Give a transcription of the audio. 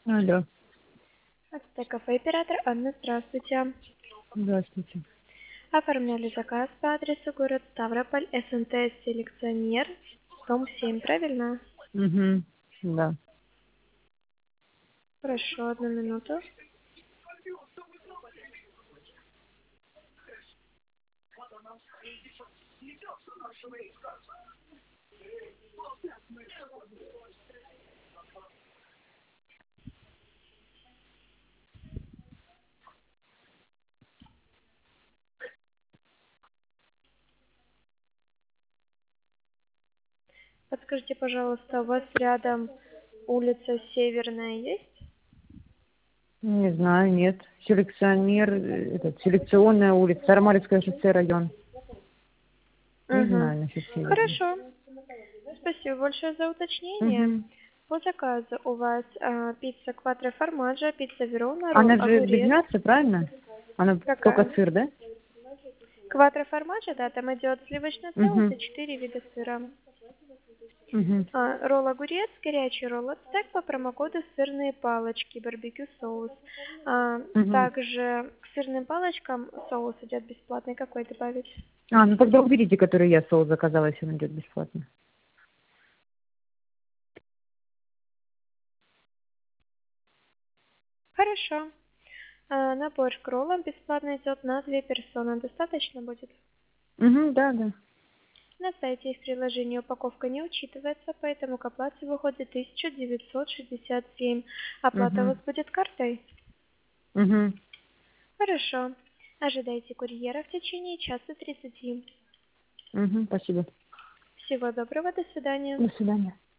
Алло, Это кафе «Император». Анна, здравствуйте. здравствуйте. Оформляли заказ по адресу город Ставрополь, СНТ «Селекционер», дом 7, правильно? Угу, да. Хорошо, одну минуту. Подскажите, пожалуйста, у вас рядом улица Северная есть? Не знаю, нет. Селекционер, селекционная улица, Сармалевское шоссе, район. Не Угу. знаю насчет северной. Хорошо. Спасибо большое за уточнение. Угу. По заказу у вас пицца кватро формаджо, пицца верона, ролл Она же без огурец. мяса, правильно? Она только Какая? сыр, да? Кватро формаджо, да, там идет сливочный соус Угу. и 4 вида сыра. Угу. Ролл огурец, горячий ролл от стек по промокоду сырные палочки, барбекю соус. Угу. Также к сырным палочкам соус идет бесплатный. Какой добавить? Ну тогда уберите, который я соус заказала, если он идет бесплатно. Хорошо. Набор к роллам бесплатно идет на 2 персоны. Достаточно будет? Угу, да, да. На сайте и в приложении упаковка не учитывается, поэтому к оплате выходит 1967. Оплата у Угу. вас будет картой? Угу. Хорошо. Ожидайте курьера в течение часа 30. Угу, спасибо. Всего доброго, до свидания. До свидания.